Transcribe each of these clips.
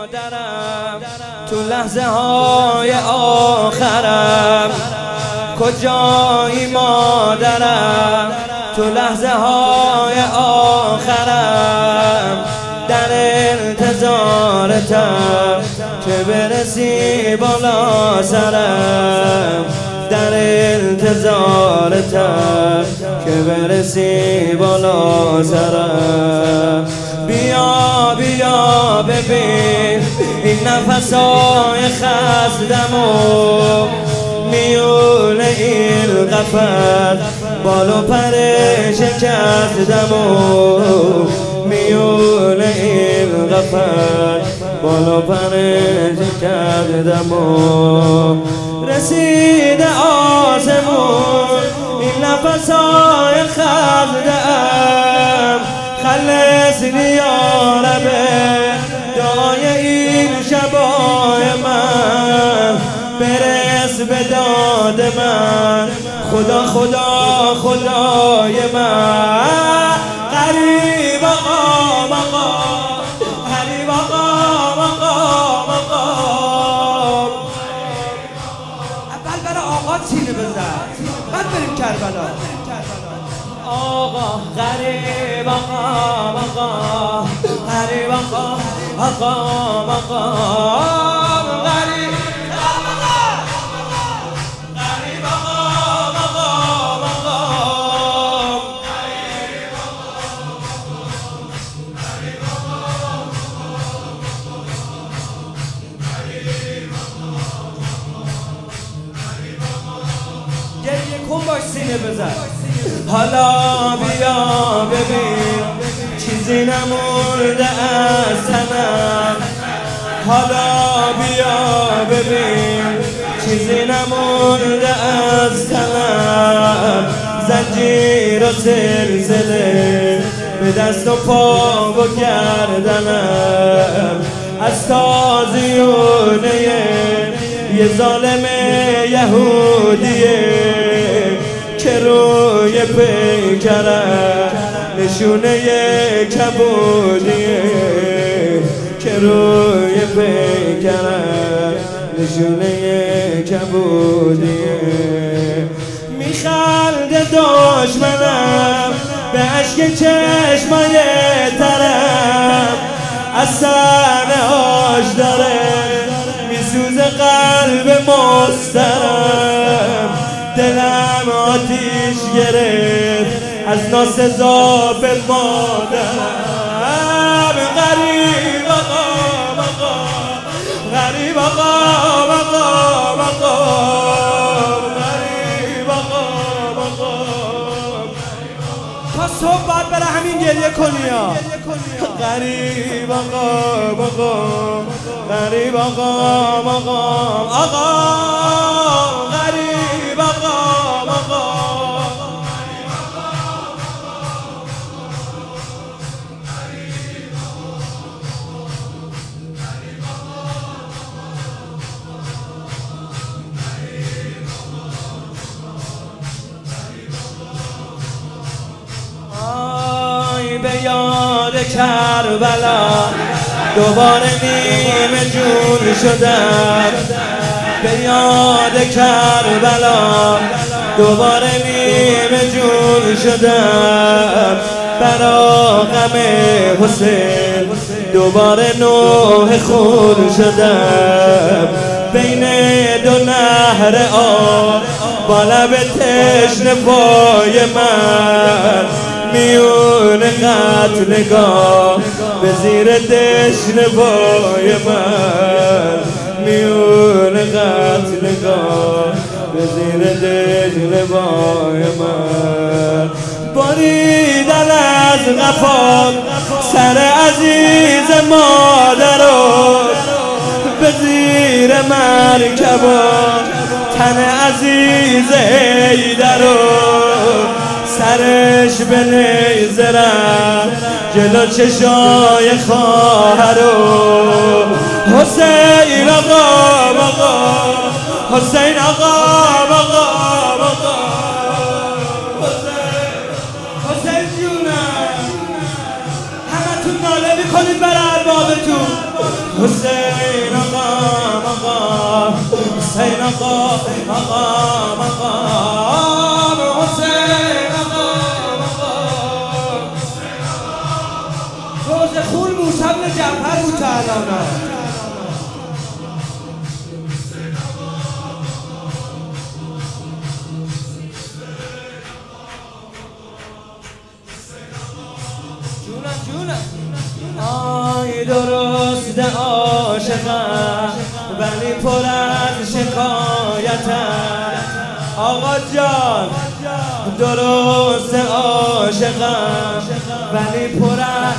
مادرم تو لحظه های آخرم، کجایی مادرم تو لحظه های آخرم، در انتظارتم که برسی بالا سرم، در انتظارتم که برسی بالا سرم. بیا بیا ببین این نفسای خستمو، میون این قفس بال و پر شکستمو، میون این قفس بال و پر شکستمو. رسیده آسمون این نفسای خستم، خلصنی یا رب دعای این شبای من، برس به داد من خدا خدا خدای من. غریب آقا مقام، غریب آقا مقام مقام. اول برای آقا سینه بزن، بعد بریم کربلا. آقا غریب آقا مقام، غریب آقا آقا مقام، غریب غریب آقا مقام مقام. گریه کن باش سینه بزن. حالا بیا ببین چیزی نمونده از تنم، حالا بیا ببین چیزی نمونده از تنم. زنجیر و سلسله به دست و پا و گردنم، از تازیونه یه ظالم یهودیه که روی پیکرم نشونه کبودیه، که روی پیکرم نشونه کبودیه. میخنده دشمنم به عشق چشمای ترم، از صحنه‌هاش داره میسوزه قلب مسترم. دلم آتیش گرفت از ناسزا به مادرم. غریب آقا مقام، غریب آقا مقام مقام، غریب آقا مقام. تا صبح باید برای همین گریه کنی ها. غریب آقا مقام، غریب آقا مقام آقا، غریب آقا مقام. آی به یاد کربلا دوباره نیمه جون شدم، به یاد کربلا دوباره نیمه جون شدم. برا غم حسین دوباره نوح خون شدم. بین دو نهر آب با لب تشنه پای من، میون قتلگاه به زیر دشنه پای من، میون قتلگاه به زیر دشنه پای من. بریدن از قفام سر عزیز مادرو، به زیر مرکبم تن عزیز حیدرو. سرش به نیزه رفت جلو چشای خواهرو. حسین آقا مقام، حسین آقا مقام مقام. حسین جونم همه تون ناله میکنید برای اربابتون. حسین آقا مقام حسین آقا مقام مقام حسین آقا مقام روز خون موسی بن جعفر بود تعالی آی درست عاشقم ولی پر از شکایتم آقا جان درست عاشقم ولی پر از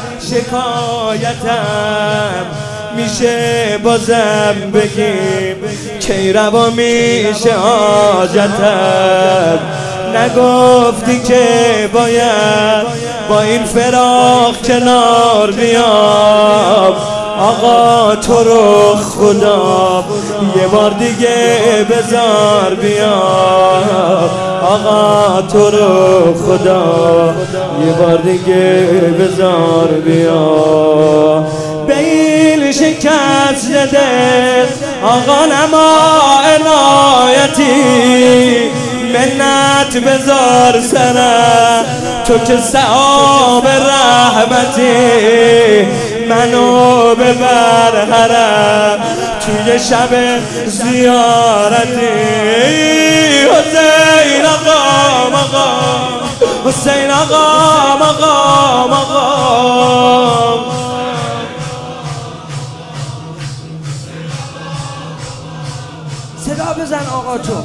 شکایتم میشه بازم بگیم کی روا میشه حاجتم نگفتی که باید با این فراق کنار بیام آقا تو رو خدا یه بار دیگه بذار بیام آقا تو رو خدا یه بار دیگه بذار بیام به این شکست دل آقا نما عنایتی منت بذار سرم تو که صحاب رحمتی منو ببر حرم توی شب زیارتی حسین آقا مقام حسین آقا مقام مقام صدا بزن آقا تو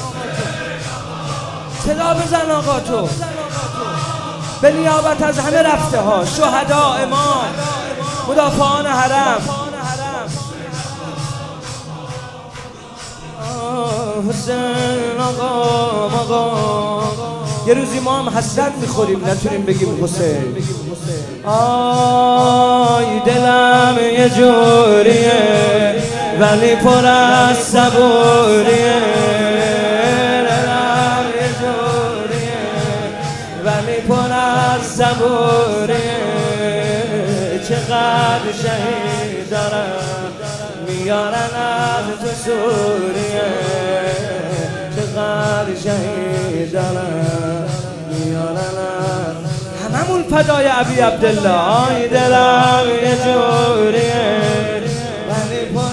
صدا بزن آقا تو به نیابت از همه رفته ها شهدا امام مدافعان حرم حسین آقا مقام یه روزی ما هم حسرت میخوریم نتونیم بگیم حسین آی دلم یه جوریه ولی پر از صبوریه ولی پر از صبوریه چقدر شهید دارم میارن از تو سوریه چقدر شهید دارم میارن هممون فدای ابی عبدالله آی دلم یه جوریه ولی پر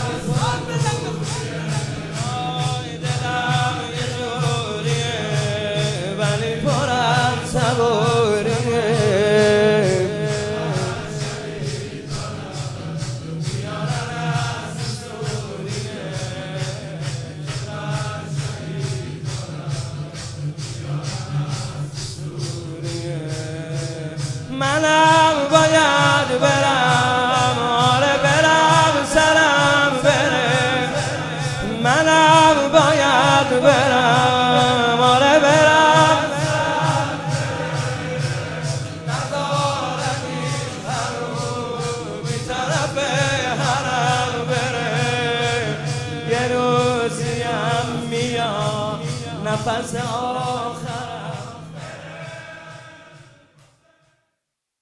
منم باید برم آره برم سرم بره منم باید برم آره برم ندارمی حروم بی طرف حرم بره یه روزیم میاد نفس